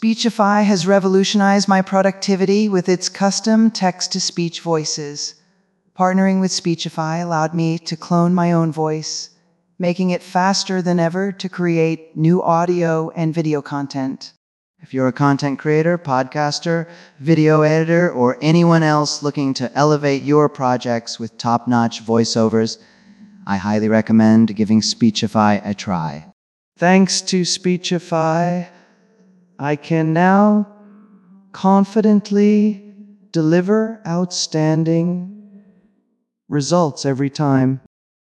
Speechify has revolutionized my productivity with its custom text-to-speech voices. Partnering with Speechify allowed me to clone my own voice, making it faster than ever to create new audio and video content. If you're a content creator, podcaster, video editor, or anyone else looking to elevate your projects with top-notch voiceovers, I highly recommend giving Speechify a try. Thanks to Speechify, I can now confidently deliver outstanding results every time.